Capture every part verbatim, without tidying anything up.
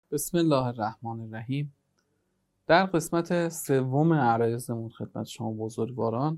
بسم الله الرحمن الرحیم. در قسمت سوم عرایضمون خدمت شما بزرگواران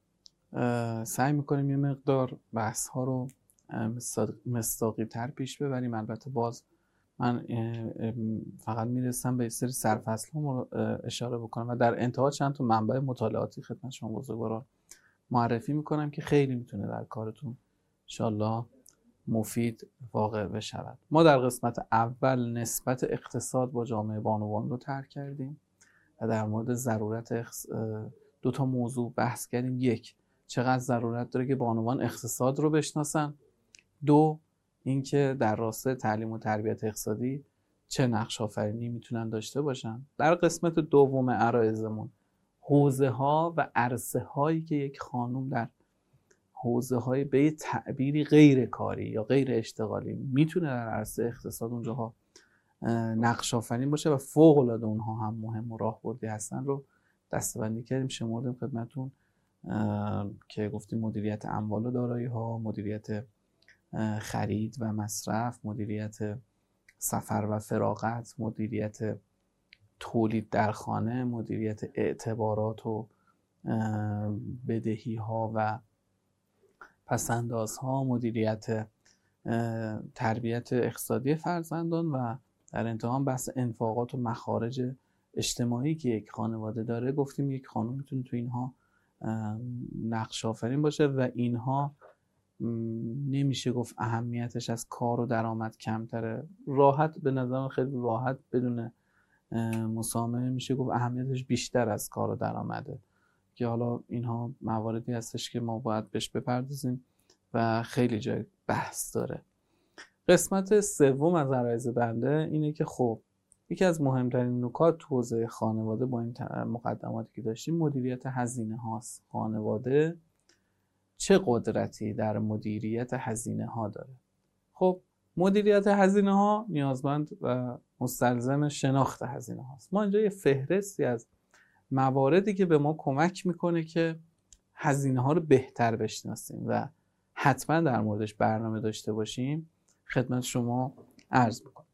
سعی میکنیم یه مقدار بحث ها رو مصداقی تر پیش ببریم. البته باز من فقط میرسم به سری سرفصل ها رو اشاره بکنم و در انتها چند تا منبع مطالعاتی خدمت شما بزرگواران معرفی میکنم که خیلی میتونه در کارتون انشالله مفید واقع بشود. ما در قسمت اول نسبت اقتصاد با جامعه بانوان رو طرح کردیم و در مورد ضرورت دو تا موضوع بحث کردیم. یک، چقدر ضرورت داره که بانوان اقتصاد رو بشناسن. دو، اینکه در راستای تعلیم و تربیت اقتصادی چه نقش آفرینی میتونن داشته باشن. در قسمت دوم عرایضمون حوزه ها و عرصه هایی که یک خانم در حوزه های به تعبیری غیر کاری یا غیر اشتغالی میتونه در عرصه اقتصاد اونجاها نقش آفرین باشه و فوق العاده اونها هم مهم و راهبردی هستن رو دسته‌بندی کردیم. شمردیم خدمتتون که گفتیم مدیریت اموال و دارایی ها، مدیریت خرید و مصرف، مدیریت سفر و فراغت، مدیریت تولید در خانه، مدیریت اعتبارات و بدهی ها و پسندازها، مدیریت تربیت اقتصادی فرزندان و در انتها بحث انفاقات و مخارج اجتماعی که یک خانواده داره. گفتیم یک خانم میتونه تو اینها نقش آفرین باشه و اینها نمیشه گفت اهمیتش از کار و درآمد کمتره. راحت به نظر خیلی راحت بدون مسامحه میشه گفت اهمیتش بیشتر از کار و درآمده، که حالا اینها مواردی هستش که ما باید بهش بپردازیم و خیلی جای بحث داره. قسمت سوم از عرایض بنده اینه که خب یکی از مهمترین نکات تو حوزه خانواده با این مقدماتی که داشتیم مدیریت هزینه هاست. خانواده چه قدرتی در مدیریت هزینه ها داره؟ خب مدیریت هزینه ها نیازمند و مستلزم شناخت هزینه هاست. ما اینجا یه فهرستی از مواردی که به ما کمک میکنه که هزینه ها رو بهتر بشناسیم و حتما در موردش برنامه داشته باشیم خدمت شما عرض میکنم.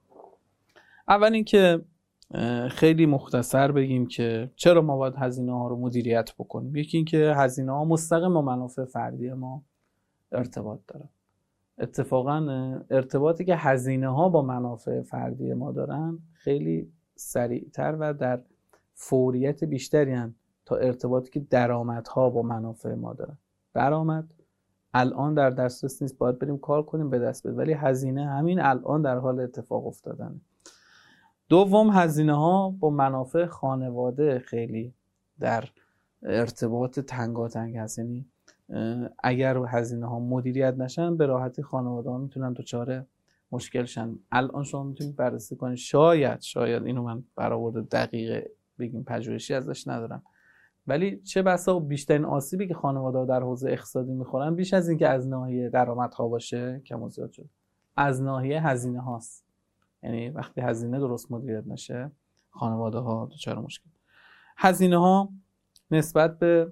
اول اینکه خیلی مختصر بگیم که چرا ما باید هزینه ها رو مدیریت بکنیم. یکی اینکه هزینه ها مستقیم با منافع فردی ما ارتباط دارن. اتفاقا ارتباطی که هزینه ها با منافع فردی ما دارن خیلی سریعتر و در فوریت بیشتری هستند تا ارتباطی که درآمدها با منافع ما دارن. درآمد الان در دسترس نیست، باید بریم کار کنیم به دست بیاد، ولی هزینه همین الان در حال اتفاق افتادن. دوم، هزینه ها با منافع خانواده خیلی در ارتباط تنگاتنگ هست. یعنی اگر هزینه ها مدیریت نشن به راحتی خانواده ها میتونن دچار مشکل شن. الان شما میتونید بررسی کنید، شاید شاید اینو من برآورد دقیق بگیم پژوهشی ازش ندارم، ولی چه بسا بیشترین آسیبی که خانواده‌ها در حوزه اقتصادی میخورن بیش از این که از ناحیه درآمدها باشه کم و زیاد شد، از ناحیه هزینه هاست. یعنی وقتی هزینه درست مدیریت نشه خانواده‌ها دچار مشکل. هزینه ها نسبت به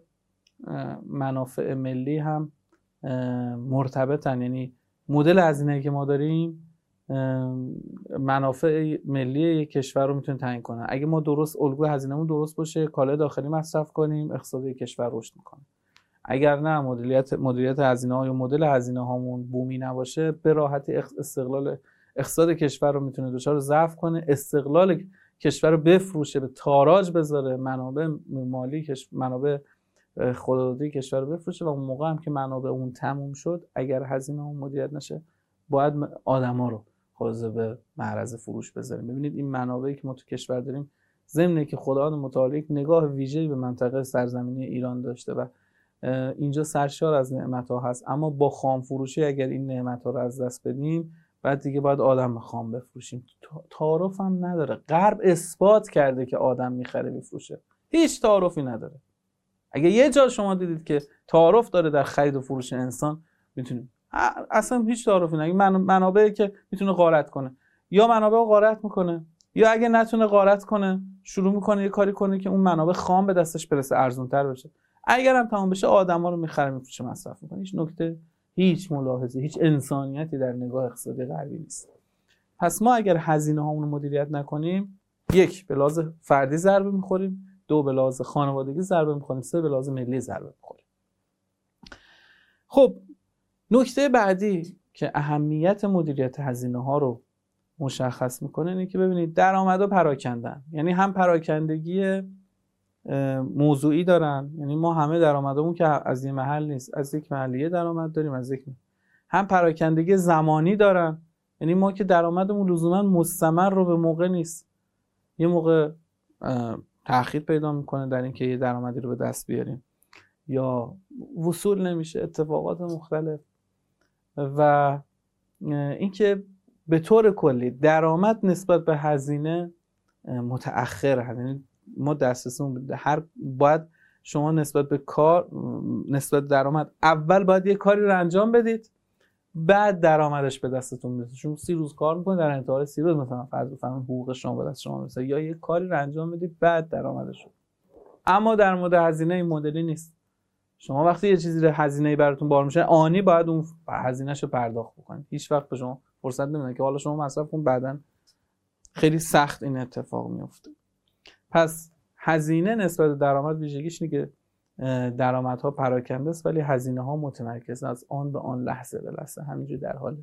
منافع ملی هم مرتبطن. یعنی مدل هزینه‌ای که ما داریم منافع ملی یک کشور رو میتونه تعیین کنه. اگه ما درست الگوی هزینه‌مون درست باشه کالای داخلی مصرف کنیم اقتصاد کشور رشد میکنه. اگر نه مدیریت مدیریت هزینه‌ها یا مدل هزینه‌هامون بومی نباشه به راحتی استقلال اقتصاد کشور رو میتونه دچار ضعف کنه، استقلال کشور رو بفروشه، به تاراج بذاره، منابع مالی منابع خودآزادی کشور رو بفروشه و اون موقع هم که منابع اون تموم شد اگر هزینه اون مدیریت نشه باید آدما رو حاضر به معرض فروش بذاریم. ببینید این منابعی که ما تو کشور داریم ضمن که خداوند متعال یک نگاه ویژه‌ای به منطقه سرزمینی ایران داشته و اینجا سرشار از نعمت‌ها هست، اما با خام فروشی اگر این نعمت‌ها رو از دست بدیم بعد دیگه باید آدم خام بفروشیم. تعارف هم نداره. غرب اثبات کرده که آدم میخره بفروشه، هیچ تعارفی نداره. اگه یه جا شما دیدید که تعارف داره در خرید و فروش انسان میتونید اصلا هیچ تعارفی نه. من منابعی که میتونه غارت کنه یا منابع رو غارت میکنه یا اگه نتونه غارت کنه شروع میکنه یه کاری کنه که اون منابع خام به دستش برسه ارزان‌تر بشه. اگر هم تمام بشه آدما رو میخره میفروشه مصرف میکنه. هیچ نکته هیچ ملاحظه هیچ انسانیتی در نگاه اقتصادی غربی نیست. پس ما اگر هزینه هامون رو مدیریت نکنیم، یک به لحاظ فردی ضربه میخوریم، دو به لحاظ خانوادگی ضربه میخوریم، سه به لحاظ ملی ضربه میخوریم. خب نکته بعدی که اهمیت مدیریت هزینه ها رو مشخص میکنه اینه که ببینید درآمدها پراکندن، یعنی هم پراکندگی موضوعی دارن، یعنی ما همه درآمدمون که از این محل نیست، از یک محلیه درآمد داریم، از یک محل. هم پراکندگی زمانی دارن، یعنی ما که درآمدمون لزوما مستمر رو به موقع نیست، یه موقع تأخیر پیدا میکنه در اینکه یه درآمدی رو به دست بیاریم یا وصول نمیشه، اتفاقات مختلف. و اینکه به طور کلی درآمد نسبت به هزینه متأخر، یعنی ما دسترسیمون هر باید شما نسبت به کار، نسبت به درآمد اول باید یه کاری رو انجام بدید، بعد درآمدش به دستتون میاد. شما سی روز کار میکنید، در انتهای سی روز مثلا فرض بفرمایید حقوق شما به دست شما میاد، یا یه کاری رو انجام بدید بعد درآمدش رو. اما در مورد هزینه این مدلی نیست. شما وقتی یه چیزی رو هزینه‌ای براتون بار میشه، آنی باید اون هزینه‌ش رو پرداخت بکنید. هیچ وقت به شما فرصت نمیده که حالا شما مصرف کنید بعداً خیلی سخت این اتفاق میفته. پس هزینه نسبت به درآمد ویژگیش اینه که درآمدها پراکنده است ولی هزینه ها متمرکز از آن به آن، لحظه به لحظه، همینجوری در حال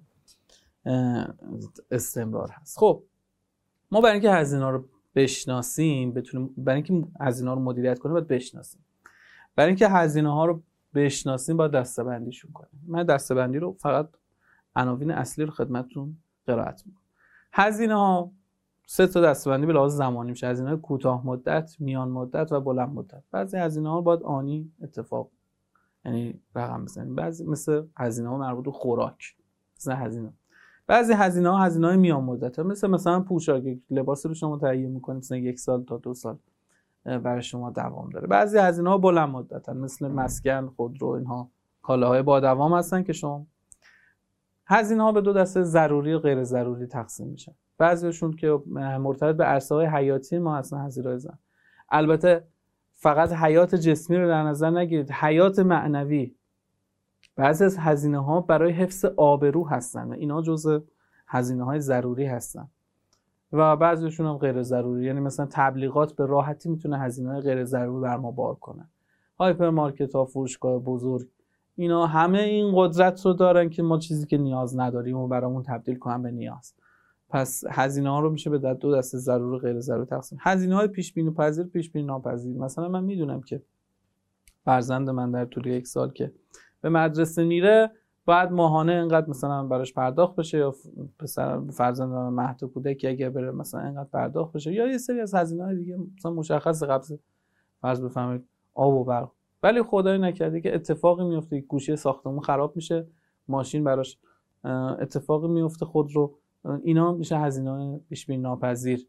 استمرار هست. خب ما برای اینکه هزینه ها رو بشناسیم، بتونیم برای اینکه هزینه ها رو مدیریت کنیم باید بشناسیم. برای اینکه هزینه ها رو بشناسیم باید دسته‌بندیشون کنیم. من دسته‌بندی رو فقط عناوین اصلی رو خدمتتون قرائت می‌کنم. هزینه ها سه تا دسته‌بندی به لحاظ زمانی میشه: هزینه‌های کوتاه مدت، میان مدت و بلند مدت. بعضی هزینه‌ها باید آنی اتفاق، یعنی رقم بزنیم. بعضی مثل هزینه‌ها مربوط به خوراک، مثلا هزینه. بعضی هزینه‌ها هزینه‌های میان مدت، مثل مثلا پوشاک، لباسی رو شما تهیه می‌کنید مثلا یک سال تا دو سال برای شما دوام داره. بعضی هزینه‌ها بلند مدتن، مثل مسکن، خودرو، اینها کالاهای با دوام هستن که شما. هزینه‌ها به دو دسته ضروری و غیر ضروری تقسیم میشن. بعضیشون که مرتبط به عرصه‌های حیاتی ما اصلا هزینه‌های زن. البته فقط حیات جسمی رو در نظر نگیرید، حیات معنوی. بعضی از هزینه‌ها برای حفظ آبرو هستن و اینا جزء هزینه‌های ضروری هستن. و بعضیشون هم غیر ضروری، یعنی مثلا تبلیغات به راحتی میتونه هزینه‌های غیر ضروری بر ما بار کنه. هایپرمارکت‌ها، فروشگاه بزرگ، اینا همه این قدرت رو دارن که ما چیزی که نیاز نداریم و برامون تبدیل کنن به نیاز. پس هزینه ها رو میشه به دو دسته ضروری و غیر ضروری تقسیم. هزینه های پیش بینی پذیر، پیش بینی ناپذیر. مثلا من میدونم که فرزند من در طول یک سال که به مدرسه میره باید ماهانه اینقدر مثلا براش پرداخت بشه، یا پسر فرزند من مهد کودک اگه بره مثلا اینقدر پرداخت بشه، یا یه سری از هزینه های دیگه مثلا مشخص قبض فرض بفرمایید آب و برق. ولی خدای نکرده که اتفاقی میفته، گوشه ساختمون خراب میشه، ماشین براش اتفاقی میفته، خود رو، اینا میشه هزینه‌های پیش بینی ناپذیر.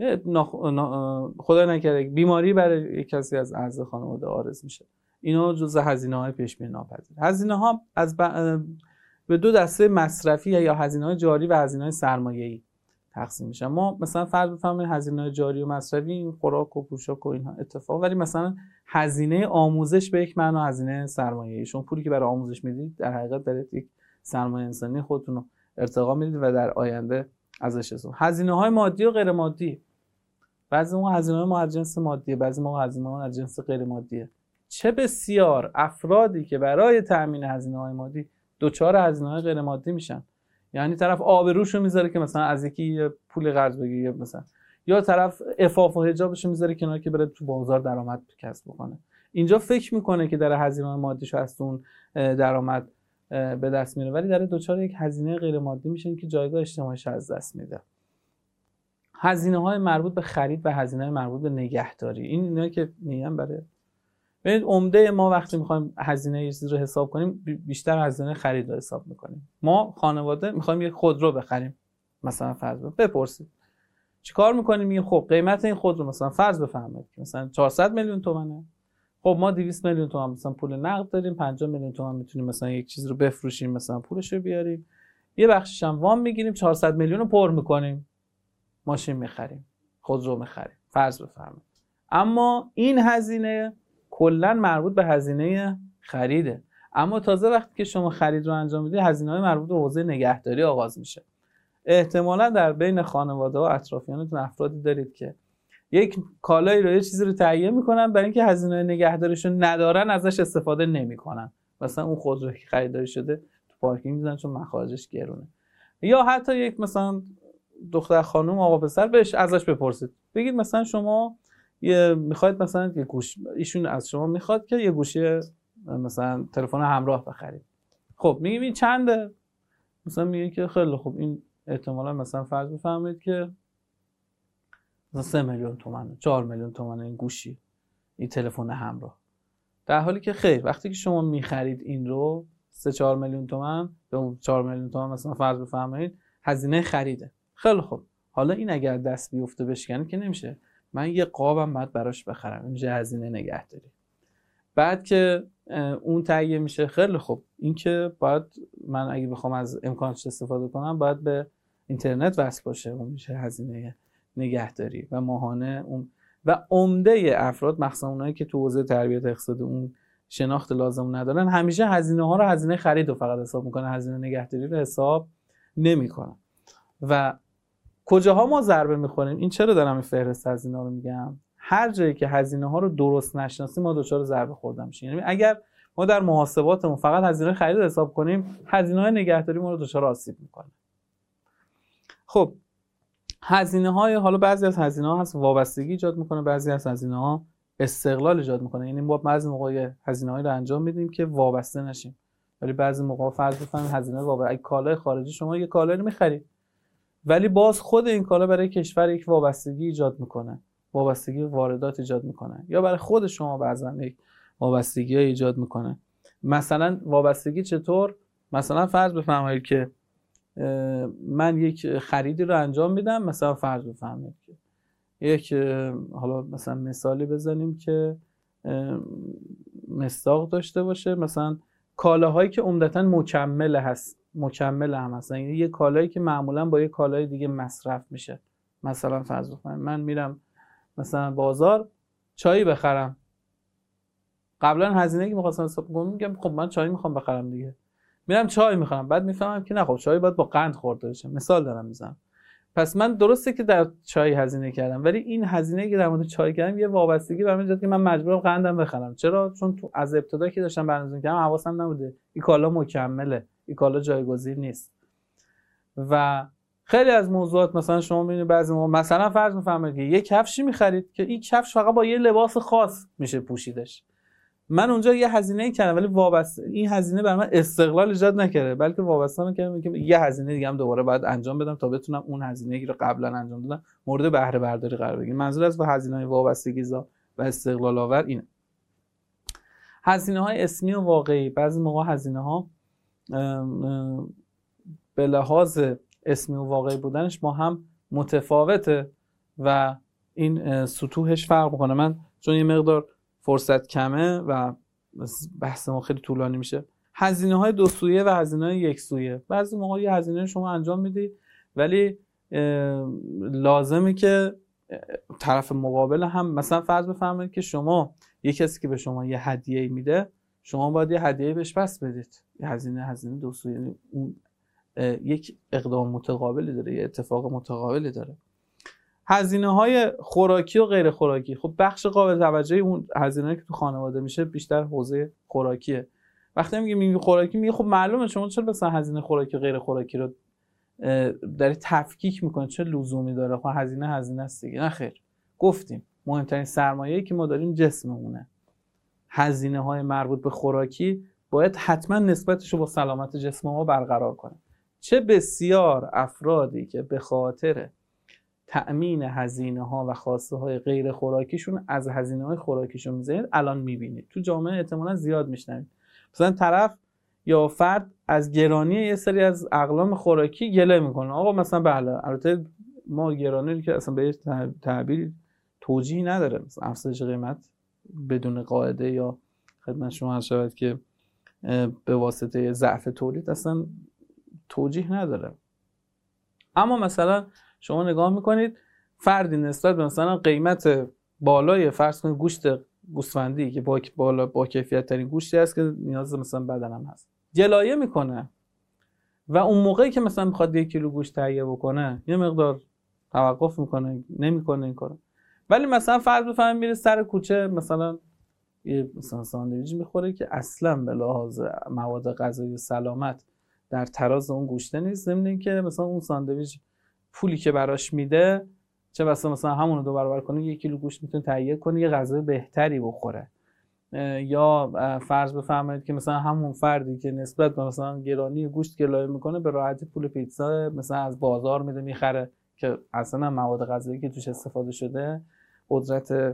خدای نکرده بیماری برای یک کسی از اعضای خانواده عارض میشه، اینا جزء هزینه‌های پیش بینی ناپذیر. هزینه‌ها از ب... به دو دسته مصرفی یا هزینه‌های جاری و هزینه‌های سرمایه‌ای تقسیم میشن. ما مثلا فرض بفرمایید هزینه‌های جاری و مصرفی، خوراک و پوشاک و اینها اتفاق، ولی مثلا هزینه آموزش به یک معنا هزینه سرمایه‌ای. شما پولی که برای آموزش میدید در حقیقت دارید یک سرمایه انسانی خودتون رو ارتقا میدید و در آینده ازش استفاده. هزینه‌های مادی و غیر مادی، بعضی موقع هزینه‌های ما از جنس مادیه، بعضی موقع هزینه‌ها از جنس غیر مادیه. چه بسیار افرادی که برای تامین هزینه‌های مادی دوچار هزینه‌های غیر مادی میشن. یعنی طرف آبروشو میذاره که مثلا از یکی پول قرض بگیره، مثلا یا طرف عفاف و حجابشو میذاره کنار که بره تو بازار درآمد کسب بکنه. اینجا فکر میکنه که در هزینه مادیشو از اون درآمد به دست میاره، ولی در دوچار یک هزینه غیر مادی میشن که جایگاه اجتماعیش از دست میده. هزینه‌های مربوط به خرید و هزینه‌های مربوط به نگهداری، این اینا که میگم برای ببینید عمده ما وقتی میخوایم هزینه یه چیزی رو حساب کنیم بیشتر هزینه خرید رو حساب میکنیم. ما خانواده میخوایم یک خودرو بخریم، مثلا فرض بپرسید چیکار میکنیم؟ میگیم خب قیمت این خودرو مثلا فرض بفرمایید که مثلا چهارصد میلیون تومانه. خب ما دویست میلیون تومان مثلا پول نقد داریم، پنجاه میلیون تومان میتونیم مثلا یک چیز رو بفروشیم، مثلا پولش رو بیاریم، یه بخشش هم وام میگیریم، چهارصد میلیون رو پر میکنیم، ماشین میخریم، خودرو میخریم فرض بفرمایید. اما این هزینه کلا مربوط به هزینه خریده. اما تازه وقتی که شما خرید رو انجام میدید هزینه‌های مربوط به حوزه نگهداری آغاز میشه. احتمالا در بین خانواده و اطرافیانتون افرادی دارید که یک کالایی رو، یه چیزی رو تهیه میکنن برای اینکه هزینه نگهداریش رو ندارن ازش استفاده نمیکنن. مثلا اون خودرو که خریداری شده تو پارکینگ میذارن چون مخارجش گرونه. یا حتی یک مثلا دختر خانم آقا پسر بهش ازش بپرسید، بگید مثلا شما یه میخواید مثلا یه گوش، ایشون از شما میخواد که یه گوشی مثلا تلفن همراه بخرید. خب میگیم این چنده؟ مثلا میگه که خیلی خوب این احتمالا مثلا فرض بفرمایید که مثلا سه میلیون تومنه، چهار میلیون تومنه این گوشی، این تلفن همراه. در حالی که خیر، وقتی که شما میخرید این رو سه چهار میلیون تومان به چهار میلیون تومان مثلا فرض بفرمایید هزینه خریده. خیلی خوب، حالا این اگر دست بیفته بشکنه که نمیشه، من یه قابم بعد براش بخرم، این میشه هزینه نگهداری. بعد که اون تهیه میشه، خیلی خوب، این که باید من اگه بخوام از امکانش استفاده کنم باید به اینترنت وصل باشه، اون میشه هزینه نگهداری و ماهانه اون. و عمده افراد مخصوصا اونایی که تو حوزه تربیت اقتصادی اون شناخت لازم ندارن، همیشه هزینه ها رو هزینه خرید رو فقط حساب میکنن، هزینه نگهداری رو حساب نمیکنن. و کجاها ما ضربه میخوریم؟ این چرا دارم این فهرست هزینه رو میگم؟ هر جایی که هزینه ها رو درست نشناسیم ما دچار ضربه خوردن میشیم. یعنی اگر ما در محاسباتمون فقط هزینه خرید رو حساب کنیم، هزینه های نگهداری ما رو دچار آسیب میکنه. خب هزینه های، حالا بعضی از هزینه ها هست وابستگی ایجاد میکنه، بعضی از هزینه ها استقلال ایجاد میکنه. یعنی ما بعضی موقع هزینه هایی رو انجام میدیم که وابسته نشیم، ولی بعضی موقع فرض بفرمایید هزینه وابسته، اگه کالای خارجی شما یه کالایی رو میخرید ولی باز خود این کالا برای کشور یک وابستگی ایجاد میکنه، وابستگی واردات ایجاد میکنه، یا برای خود شما بعضا یک وابستگی ایجاد میکنه. مثلا وابستگی چطور؟ مثلا فرض بفرمایید که من یک خریدی رو انجام میدم، مثلا فرض بفرمایید که یک، حالا مثلا مثالی بزنیم که مصداق داشته باشه، مثلا کالاهایی که عمدتاً مکمل هست، مکمل هم هستن، یعنی یه کالایی که معمولاً با یه کالای دیگه مصرف میشه. مثلا فرض بفرمایید من میرم مثلا بازار چای بخرم، قبلا هزینه‌ای که می‌خواستم حساب کنم میگم خب من چای میخوام بخرم دیگه، میرم چای میخرم، بعد میفهمم که نه خب چای باید با قند خورده بشه، مثال دارم میزنم. پس من درسته که در چای هزینه کردم، ولی این هزینه‌ای که در مورد چای کردم یه وابستگی برام ایجاد که من مجبورم قندم بخرم. چرا؟ چون تو از ابتدا که داشتم برنامه‌ریزی می‌کردم حواسم نبوده این کالا مکمله، این کالا جایگزین نیست. و خیلی از موضوعات مثلا شما می‌بینید بعضی موقع مثلا فرض می‌فرمایید که یک کفشی می‌خرید که این کفش فقط با یه لباس خاص میشه پوشیدش، من اونجا یه هزینه‌ای کردم ولی وابسته، این هزینه برای من استقلال ایجاد نکرده بلکه وابسته می‌کردم که یه هزینه دیگه هم دوباره باید انجام بدم تا بتونم اون هزینه‌ای رو قبلا انجام دادم مورد بهره برداری قرار بگیره. منظور از هزینه‌های وابستگی زا و استقلال آور اینه. هزینه‌های اسمی و واقعی، بعضی موقع هزینه‌ها به لحاظ اسمی و واقعی بودنش با هم متفاوته و این سطوحش فرق می‌کنه. من چون یه مقدار فرصت کمه و بحث ما خیلی طولانی میشه، هزینه های دو سویه و هزینه های یک سویه. بعضی موقع یه هزینه شما انجام میدی ولی لازمه که طرف مقابل هم، مثلا فرض بفرمایید که شما یه کسی که به شما یه هدیه میده، شما باید یه هدیه بهش پس بدید. یه هزینه هزینه دو سویه، یعنی اون یک اقدام متقابلی داره، یه اتفاق متقابلی داره. هزینه‌های خوراکی و غیر خوراکی، خب بخش قابل توجهی اون هزینه‌ای که تو خانواده میشه بیشتر حوزه خوراکیه. وقتی میگیم میگیم خوراکی، میگه خب معلومه شما چرا مثلا هزینه خوراکی و غیر خوراکی رو داری تفکیک میکنید، چه لزومی داره؟ خب هزینه هزینه است دیگه. نه خیر، گفتیم مهمترین سرمایه‌ای که ما داریم جسممونه. هزینه‌های مربوط به خوراکی باید حتما نسبتش رو با سلامت جسم ما برقرار کنه. چه بسیار افرادی که به خاطر تأمین هزینه ها و خواسته های غیر خوراکیشون از هزینه های خوراکیشون میزنید، الان میبینید تو جامعه احتمالاً زیاد میشنوید. مثلا طرف یا فرد از گرانی یه سری از اقلام خوراکی گله میکنه. آقا مثلا بله، البته ما گرانی که اصلا به تعبیر توجیهی نداره، مثلا افزایش قیمت بدون قاعده یا خدمت شما عرض شود که به واسطه ضعف تولید اصلا توجیه نداره. اما مثلا شما نگاه میکنید فردی نسبت به مثلا قیمت بالای فرض کنید گوشت گوسفندی که با بالا با کیفیت ترین گوشتی است که نیاز مثلا بدنم هست، گلایه میکنه و اون موقعی که مثلا میخواد یک کیلو گوشت تهیه بکنه یه مقدار توقف میکنه، نمیکنه این کارو. ولی مثلا فرض بفرمایید میره سر کوچه مثلا یه مثلا ساندویچ میخوره که اصلا به لحاظ مواد غذایی سلامت در تراز اون گوشته نیست، ضمن اینکه مثلا اون ساندویچ پولی که براش میده چه بسا مثلا همون رو دو برابر کنه یک کیلو گوشت میتونه تهیه کنه یه غذای بهتری بخوره. یا فرض بفرمایید که مثلا همون فردی که نسبت به مثلا گرانی گوشت گلایه میکنه به راحتی پول پیتزا مثلا از بازار میده میخره که اصلا مواد غذایی که توش استفاده شده قدرت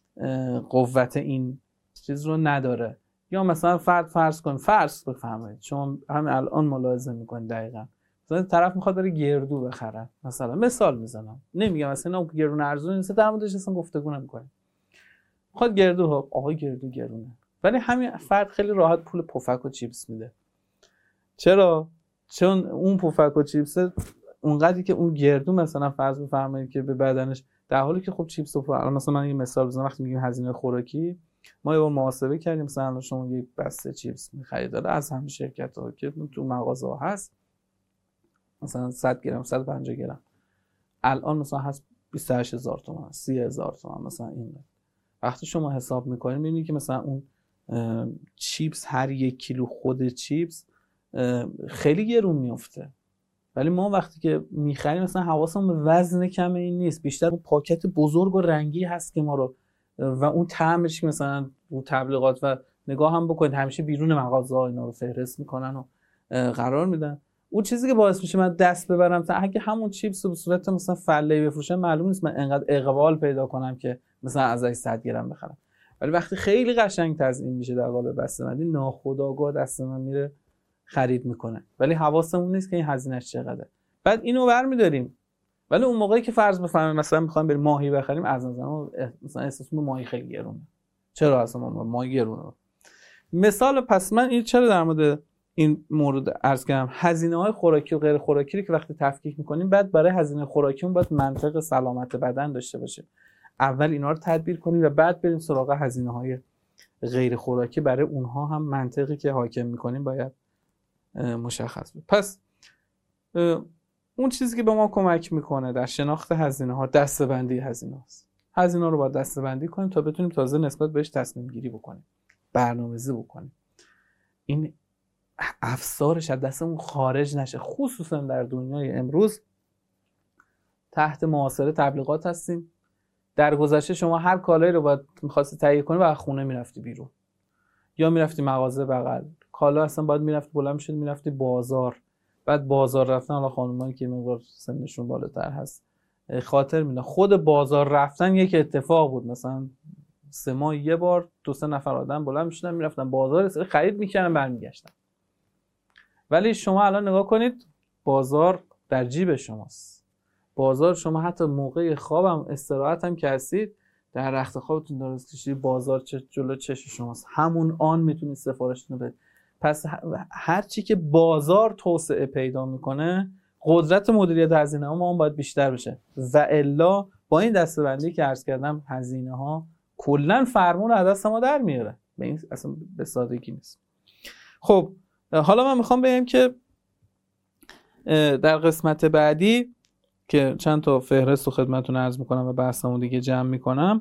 قوت این چیز رو نداره. یا مثلا فرد فرض کن فرض بفرمایید شما همین الان ملاحظه میکنید دقیقاً مثلا طرف میخواد بره گردو بخره، مثلا مثال میزنم نمیگم مثلا اون گردو ارزون نیست در موردش اصلا گفتگو نمیکنیم، میخواد گردو ها آقا گردو گرونه ولی همین فرد خیلی راحت پول پفک و چیپس میده. چرا؟ چون اون پفک و چیپس اونقدری که اون گردو مثلا فرض بفرمایید که به بدنش، در حالی که خب چیپس و الان مثلا من یه مثال بزنم وقتی میگیم هزینه خوراکی ما یه بار محاسبه کردیم مثلا شما یه بسته چیپس می‌خرید داره از همین شرکت‌ها که تو مغازه‌ها هست مثلا صد گرم صد و پنجاه گرم الان مثلا هست بیست و هشت هزار تومان سی هزار تومان مثلا. این وقتی شما حساب می‌کنید می‌بینید که مثلا اون چیپس هر یک کیلو خود چیپس خیلی گرون میفته، ولی ما وقتی که می‌خریم مثلا حواسمون به وزن کم این نیست، بیشتر اون پاکت بزرگ و رنگی هست که ما رو و اون طعمش که مثلا رو تبلیغات و نگاه هم بکنید همیشه بیرون مغازه ها اینا رو فهرست میکنن و قرار میدن. اون چیزی که باعث میشه من دست ببرم تا اگه همون چیپس رو به صورت مثلا فله بفروشن معلوم نیست من انقدر اقبال پیدا کنم که مثلا ازش صد گرم بخرم. ولی وقتی خیلی قشنگ تزیین میشه در قالب بسته‌بندی ناخودآگاه دست من میره خرید میکنه ولی حواسمون نیست که این هزینه‌اش چقدره. بعد اینو برمی‌داریم ولی اون موقعی که فرض بفهمیم مثلا می‌خوایم بریم ماهی بخریم از نظر مثلا احساسمون ماهی خیلی گرونه. چرا اصلا ماهی گرونه؟ مثال پس من این چرا در مورد این مورد عرض کردم هزینه‌های خوراکی و غیر خوراکی رو که وقتی تفکیک می‌کنیم بعد برای هزینه خوراکیمون باید منطق سلامت بدن داشته باشه. اول اینا رو تدبیر کنیم و بعد بریم سراغ هزینه‌های غیر خوراکی. برای اونها هم منطقی که حاکم می‌کنیم باید مشخص بود. پس اون چیزی که به ما کمک میکنه در شناخت هزینه ها دسته‌بندی هزینه است. هزینه رو باید دسته‌بندی کنیم تا بتونیم تازه نسبت بهش تصمیم گیری بکنیم، برنامه‌ریزی بکنیم. این افسارش از دستمون خارج نشه، خصوصا در دنیای امروز تحت محاصره تبلیغات هستیم. در گذشته شما هر کالایی رو باید می‌خواستی تهیه کنی و از خونه میرفتی بیرون یا میرفتی مغازه بغل، کالا اصلا باید میرفتی بلند می‌شدی میرفتی بازار. بعد بازار رفتن، حالا خانمایی که مقدار سنشون بالاتر هست خاطر میدن خود بازار رفتن یک اتفاق بود، مثلا سه ماه یه بار دو سه نفر آدم بلند میشدن میرفتن بازار سری خرید میکردن برمیگشتن. ولی شما الان نگاه کنید بازار در جیب شماست. بازار شما حتی موقع خوابم استراحت هم که هستید در رخت خوابتون درست کشید بازار چه جلو چش شماست، همون آن میتونید سفارشتون رو بدید. پس هر چی که بازار توسعه پیدا میکنه قدرت مدیریت هزینه ها ما هم باید بیشتر بشه و الا با این دسته‌بندی که عرض کردم هزینه ها کلا فرمون از دست ما در میاره. به این اصلا به سادگی نیست. خب حالا من میخوام بگم که در قسمت بعدی که چند تا فهرست رو خدمتتون عرض میکنم و بحثمو دیگه جمع میکنم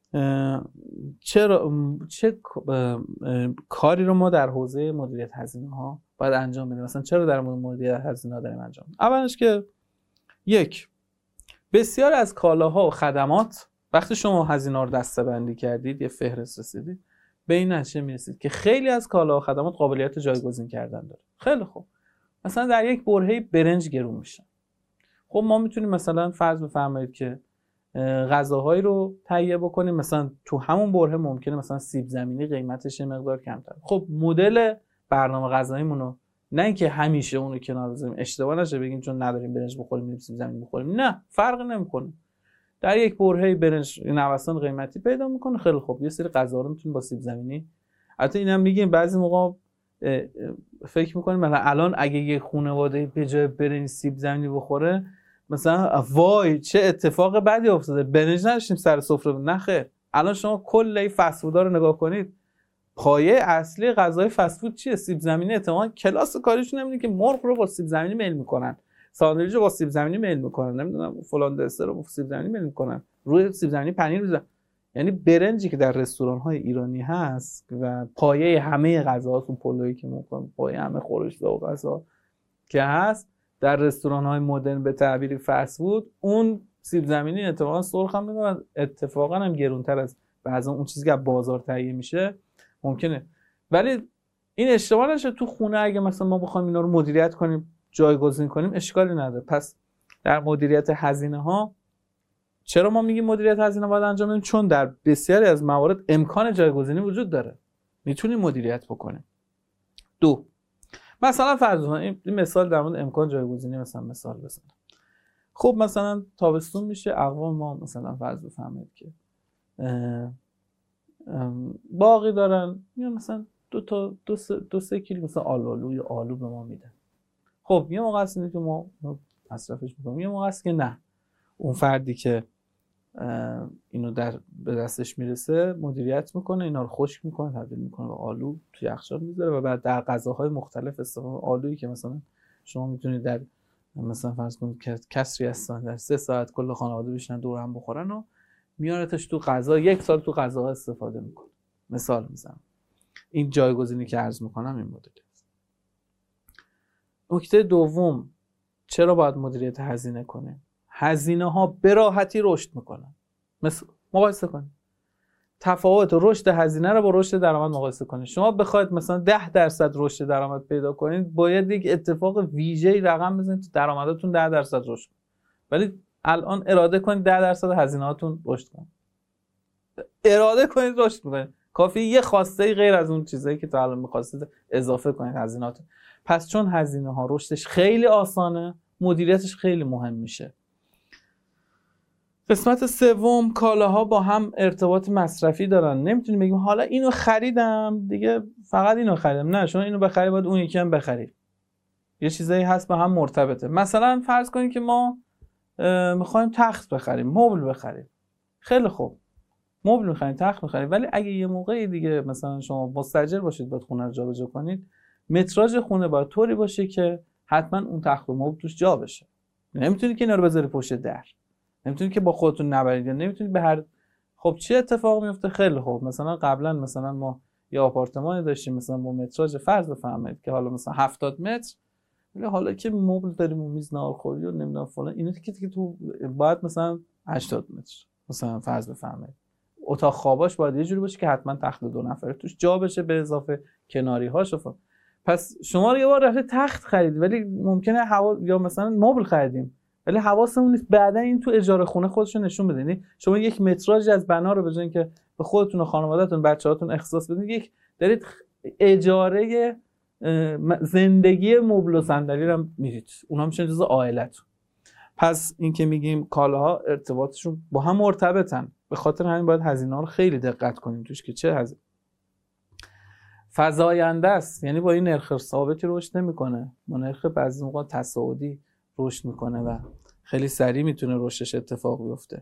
چرا چه کاری رو ما در حوزه مدیریت هزینه ها باید انجام بدیم. مثلا چرا در مورد مدیریت هزینه ها داریم انجام بدیم؟ اولش که یک بسیار از کالاها و خدمات وقتی شما هزینه ها رو دسته‌بندی کردید یه فهرست رسیدید به این نتیجه میرسید که خیلی از کالاها و خدمات قابلیت جایگزین کردن داره. خیلی خوب، مثلا در یک برهه برنج گرون میشه. خب ما میتونیم مثلا فرض بفرمایید که غذاهایی رو تهیه بکنیم مثلا تو همون برهه ممکنه مثلا سیب زمینی قیمتش یه مقدار کمتر. خب مدل برنامه غذاییمون رو نه اینکه همیشه اون رو کنار بذاریم اشتباه نشه بگیم چون نداریم برنج بخوریم میریم سیب زمینی بخوریم، نه فرق نمیکنه. در یک برهه برنج نوسان قیمتی پیدا میکنه، خیلی خوب یه سری غذا رو میتونیم با سیب زمینی. البته اینم میگیم بعضی موقع فکر میکنیم مثلا الان اگه یه خانواده به جای برنج سیب زمینی بخوره مثلا وای چه اتفاق بدی افتاده برنج نداشتیم سر سفره. نه خیر، الان شما کل این فست فودا رو نگاه کنید پایه اصلی غذای فست فود چیه؟ سیب زمینی. احتمالاً کلاس کاریشون اینه که مرغ رو با سیب زمینی میل میکنن، ساندویچ رو با سیب زمینی میل میکنن، نمیدونم فلان دسر رو با سیب زمینی میل میکنن، روی سیب زمینی پنیر میذارن. یعنی برنجی که در رستوران‌های ایرانی هست و پایه همه غذاهاتون، پلویی که میگم پایه همه خورش و غذا که هست در رستوران‌های مدرن به تعبیر فست فود، اون سیب زمینی اتفاقا سرخ هم میگن، اتفاقا هم گرونتر از بعضا اون چیزی که بازار تهیه میشه ممکنه. ولی این اشتباه نشه تو خونه اگه مثلا ما بخوایم اینا رو مدیریت کنیم، جایگزین کنیم، اشکالی نداره. پس در مدیریت هزینه ها، چرا ما میگیم مدیریت هزینه باید انجام بدیم؟ چون در بسیاری از موارد امکان جایگزینی وجود داره، میتونیم مدیریت بکنیم. دو، مثلا فرض کنید این مثال در مورد امکان جایگزینی مثلا مثال بزنم. خب مثلا تابستون میشه، اقوام ما مثلا فرض بفرمایید که اه باقی دارن، میان مثلا دو تا دو سه, دو سه کیلو مثلا آلو یا آلو به ما میدن. خب یه موقع هست که ما مصرفش میکنیم، یه موقع هست که نه، اون فردی که اینو در به دستش میرسه مدیریت میکنه، اینا رو خشک میکنه، تبدیل میکنه به آلو، توی یخچال میذاره و بعد در غذاهای مختلف استفاده آلویی که مثلا شما میتونید در مثلا فرض کنید که کسری هستن در سه ساعت کل خانواده بشینن دور هم بخورن و میارتش تو غذا، یک سال تو غذاها استفاده میکنه. مثال میزنم. این جایگزینی که عرض میکنم این مدلی است. نکته دوم، چرا باید مدیریت هزینه کنیم؟ هزینه ها به راحتی رشد میکنن. مثلا مقایسه کنید تفاوت رشد هزینه رو با رشد درآمد مقایسه کنید. شما بخواید مثلا ده درصد رشد درآمد پیدا کنید، باید یک اتفاق ویژه‌ای رقم بزنید تو درآمدتون ده درصد رشد کنه. ولی الان اراده کنید ده درصد هزینه‌هاتون رشد کنه. اراده کنید رشد کنید. کافی یه خواسته غیر از اون چیزایی که تا الان می‌خواستید اضافه کنید هزینه‌هاتون. پس چون هزینه‌ها رشدش خیلی آسانه، مدیریتش خیلی مهم میشه. قسمت سوم، کالاها با هم ارتباط مصرفی دارن. نمیتونیم بگیم حالا اینو خریدم دیگه فقط اینو خریدم. نه، شما اینو بخری باید اون یکی هم بخری. یه چیزایی هست با هم مرتبطه. مثلا فرض کنید که ما میخوایم تخت بخریم، مبل بخریم. خیلی خوب، مبل میخریم، تخت میخریم، ولی اگه یه موقعی دیگه مثلا شما مستاجر باشید باید خونه رو جابجا کنید، متراژ خونه باید طوری باشه که حتما اون تخت و مبل توش جا بشه. نمیتونید که اینا رو بذاری پشت در، نمیتونید که با خودتون نبرید، نمیتونید به هر. خب چه اتفاق میفته؟ خیلی خوب، مثلا قبلا مثلا ما یه آپارتمانی داشتیم مثلا با متراژ فرض بفرمایید که حالا مثلا هفتاد متر، ولی حالا که مبل داریم و میز ناهارخوری و نمیدونم فلان، اینا که که تو باید مثلا هشتاد متر مثلا فرض بفرمایید، اتاق خواباش باید یه جوری باشه که حتما تخت دو نفره توش جا بشه به اضافه کناری هاش و فلان. پس شما یه بار رفته تخت خرید ولی ممکنه هوا، یا مثلا مبل خریدیم ولی حواسمون نیست بعدا این تو اجاره خونه خودش نشون بده. یعنی شما یک متراژ از بنا رو بجای اینکه به خودتون و خانواده‌تون بچه‌هاتون اختصاص بدید، یک دارید اجاره زندگی مبل و صندلی رو میرید، اونها میشن جزء عائلتون. پس این که میگیم کالاها ارتباطشون با هم مرتبطن، به خاطر همین باید هزینه‌ها رو خیلی دقت کنیم توش که چه هزینه فزاینده است. یعنی با این نرخ ثابتی رشد نمیکنه، با نرخ بعضی موقع تصاعدی رشد میکنه و خیلی سریع میتونه رشدش اتفاق بیفته.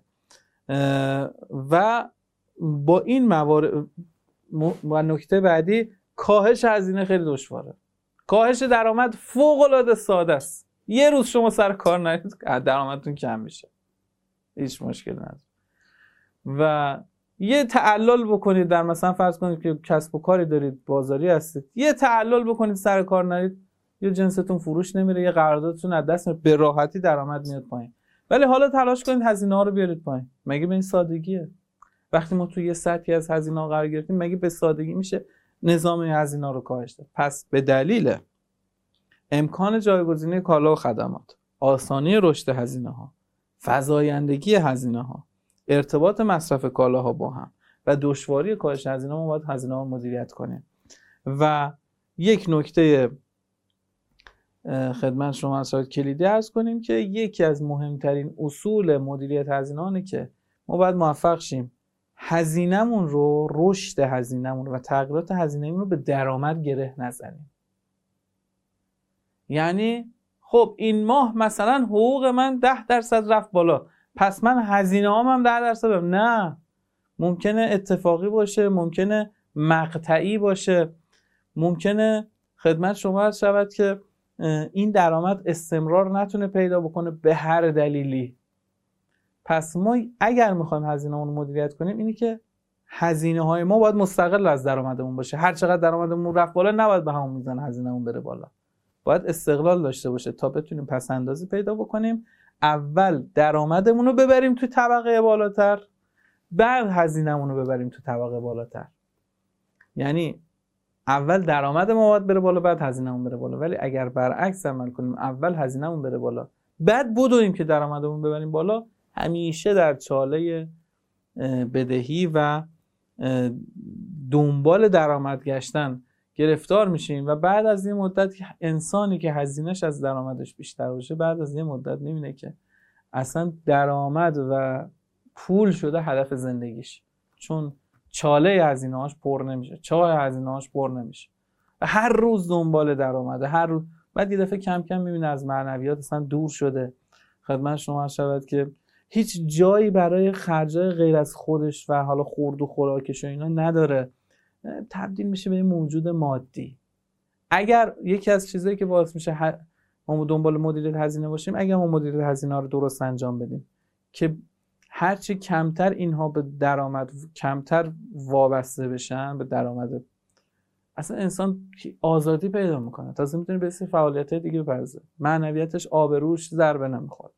و با این موارد و نکته بعدی، کاهش هزینه خیلی دشواره. کاهش درآمد فوق العاده ساده است. یه روز شما سر کار نرید درآمدتون کم میشه، هیچ مشکلی نداره. و یه تعلل بکنید در مثلا فرض کنید که کسب و کاری دارید، بازاری هستید، یه تعلل بکنید سر کار نرید، یه جنستون فروش نمیره، یه قراردادتون از دست میره، به راحتی درآمد میاد پایین. ولی حالا تلاش کنید هزینه ها رو بیارید پایین. مگه به این سادگیه؟ وقتی ما توی یه سطحی از هزینه ها قرار گرفتیم، مگه به سادگی میشه نظام هزینه ها رو کاهش داد؟ پس به دلیل امکان جایگزینی کالا و خدمات، آسانی رشد هزینه ها، فزایندگی هزینه ها، ارتباط مصرف کالاها با هم و دشواری کاهش هزینه، ما باید هزینه ها مدیریت کنیم. و یک نکته خدمت شما اساتید کلیدی عرض کنیم که یکی از مهمترین اصول مدیریت هزینه اینه که ما باید موفق شیم هزینه‌مون رو، رشد هزینه‌مون و تغییرات هزینه‌مون رو به درآمد گره نزنیم. یعنی خب این ماه مثلا حقوق من ده درصد رفت بالا، پس من هزینه هام هم ده درصد برم. نه، ممکنه اتفاقی باشه، ممکنه مقطعی باشه. ممکنه خدمت شما عرض شود که این درآمد استمرار نتونه پیدا بکنه به هر دلیلی. پس ما اگر میخوایم هزینه‌مون رو مدیریت کنیم اینی که هزینه های ما باید مستقل از درآمدمون باشه. هر چقدر درآمدمون رفت بالا نباید به همون میزان هزینه‌مون بره بالا. باید استقلال داشته باشه تا بتونیم پس اندازی پیدا بکنیم. اول درآمدمون رو ببریم تو طبقه بالاتر، بعد هزینه‌مون رو ببریم تو طبقه بالاتر. یعنی اول درآمد ما باید بره بالا، بعد هزینه‌مون بره بالا. ولی اگر برعکس عمل کنیم، اول هزینه‌مون بره بالا بعد بدویم که درآمدمون ببریم بالا، همیشه در چاله بدهی و دنبال درآمد گشتن گرفتار میشیم و بعد از این مدت انسانی که هزینه‌اش از درآمدش بیشتر باشه بعد از این مدت می‌بینه که اصلا درآمد و پول شده هدف زندگیش، چون چاله هزینه‌هاش پر نمیشه، چاه هزینه‌هاش پر نمیشه و هر روز دنبال درآمده، هر روز. بعد یه دفعه کم کم می‌بینه از معنویات اصلا دور شده. خدمت شما شود که هیچ جایی برای خرجای غیر از خودش و حالا خورد و خوراکش و اینا نداره، تبدیل میشه به موجود مادی. اگر یکی از چیزایی که باعث میشه ما دنبال مدیریت هزینه باشیم، اگر ما مدیریت هزینه رو درست انجام بدیم که هرچی کمتر اینها به درآمد کمتر وابسته بشن به درآمد، اصلا انسان آزادی پیدا میکنه، تازه میتونه به سری فعالیت‌های دیگه بپردازه، معنویاتش آبروش ضربه نمیخوره.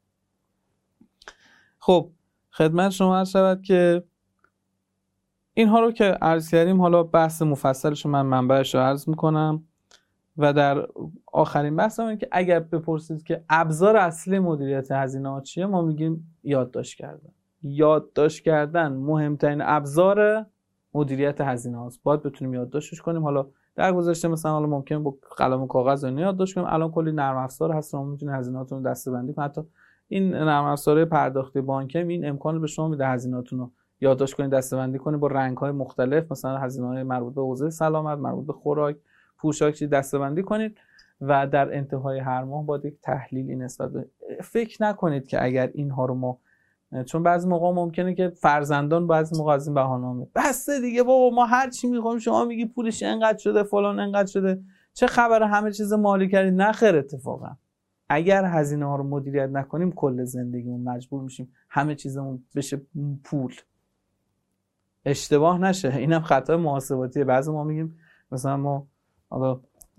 خب خدمت شما عرض شود که اینها رو که عرض کردیم، حالا بحث مفصلش رو من منبعش رو عرض میکنم و در آخرین بحث هم این که اگر بپرسید که ابزار اصلی مدیریت هزینه ها چیه، ما میگیم یادداشت کردن. یادداشت کردن مهمترین ابزار مدیریت هزینه هاست. باید بتونیم یادداشتش کنیم. حالا در گذشته مثلا حالا ممکن با قلم و کاغذ رو یادداشت کنیم، الان کلی نرم افزار هست شما میتونید هزینه‌هاتون رو دسته‌بندی کنید. حتی این نرم افزارهای پرداختی بانکی این امکان به شما میده هزینه‌هاتون رو یادداشت کنید، دسته‌بندی کنید با رنگ‌های مختلف، مثلا هزینه‌های مربوط به حوزه سلامت، مربوط به خوراک، پوشاک چی دسته‌بندی کنید و در انتهای هر ماه با یک تحلیلی نسبت به فکر نکنید که اگر اینها رو ما، چون بعضی موقع ممکنه که فرزندان بعضی موقع از این بهانه‌ها بس دیگه بابا ما هر چی می‌خوایم شما میگی پولش اینقدر شده فلان اینقدر شده چه خبره همه چیز مالی کردید. نه خیر، اتفاقا اگر هزینه ها رو مدیریت نکنیم کل زندگیمون مجبور میشیم همه چیزمون بشه پول. اشتباه نشه، اینم خطای محاسباتیه. بعضی ما میگیم مثلا ما حالا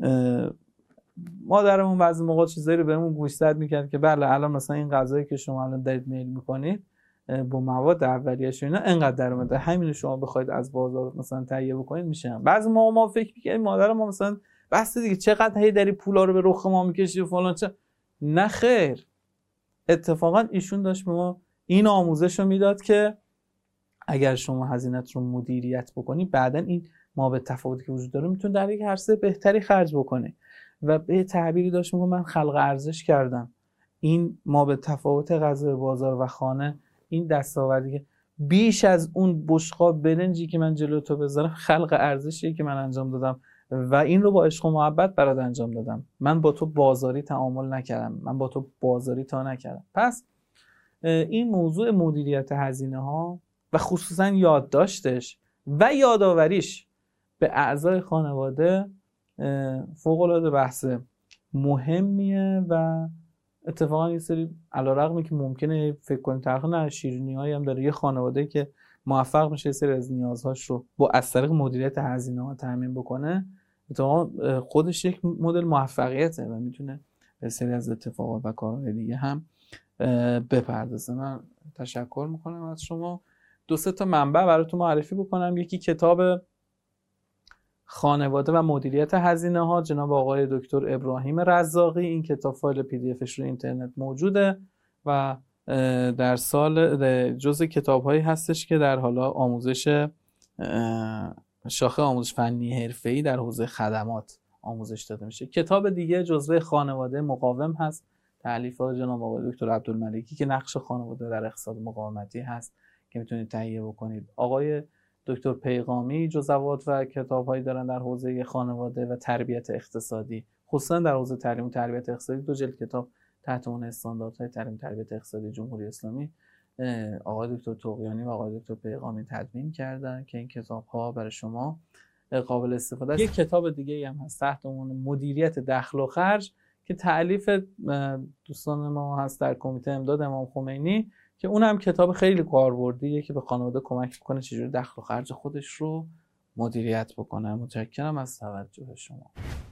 مادرمون بعضی موقع چیزایی رو بهمون گوشزد میکرد که بله الان مثلا این غذایی که شما الان دارید میل میکنید با مواد اولیه‌اش اینا انقدر درآمد، همین شما بخواید از بازار مثلا تهیه بکنید میشه. بعضی موقع ما فکر میکنیم مادر ما مثلا بس دیگه چقدر هی داری پولا رو به رخ ما میکشی و فلان چه. نه خیر، اتفاقا ایشون داشت به ما این آموزش رو میداد که اگر شما هزینه‌ت رو مدیریت بکنی بعدن این ما به تفاوتی که وجود داره میتونه در یک عرصه بهتری خرج بکنه. و به تعبیری داشت میگم من خلق ارزش کردم. این ما به تفاوت غذای بازار و خانه، این دستاوردی که بیش از اون بشقاب برنجی که من جلوی تو بذارم خلق ارزشیه که من انجام دادم و این رو با عشق و محبت برات انجام دادم. من با تو بازاری تعامل نکردم، من با تو بازاری تا نکردم. پس این موضوع مدیریت هزینه ها و خصوصا یادداشتش و یادآوریش به اعضای خانواده فوق‌العاده بحث مهمیه و اتفاقا یه سری علی‌رغمی که ممکنه فکر کنیم تلخ نه شیرینی‌هایی هم داره، یه خانواده که موفق میشه یه سری از نیازهاش رو با از طریق مدیریت هزینه‌ها تامین بکنه، اتفاقا خودش یک مدل موفقیته و میتونه به سری از اتفاقات و کارهای دیگه هم بپردازه. من تشکر میکنم از شما. دو سه تا منبع براتون معرفی بکنم. یکی کتاب خانواده و مدیریت هزینه ها جناب آقای دکتر ابراهیم رزاقی، این کتاب فایل پی دی افش رو اینترنت موجوده و در سال جزء کتاب هایی هستش که در حالا آموزش شاخه آموزش فنی حرفه‌ای در حوزه خدمات آموزش داده میشه. کتاب دیگه جزوه خانواده مقاوم هست، تألیف جناب آقای دکتر عبدالملکی که نقش خانواده در اقتصاد مقاومتی هست که میتونید تهیه بکنید. آقای دکتر پیغامی جزوات و کتاب‌هایی دارن در حوزه خانواده و تربیت اقتصادی، خصوصا در حوزه تعلیم و تربیت اقتصادی. دو جلد کتاب تحت عنوان استانداردهای تعلیم و تربیت اقتصادی جمهوری اسلامی آقای دکتر طغیانی و آقای دکتر پیغامی تدوین کردن که این کتاب‌ها برای شما قابل استفاده است. یک کتاب دیگه هم هست تحت عنوان مدیریت دخل و خرج که تألیف دوستان ما هست در کمیته امداد امام خمینی که اونم کتاب خیلی کاربردیه که به خانواده کمک میکنه چجوری دخل و خرج خودش رو مدیریت بکنه. متشکرم از توجه شما.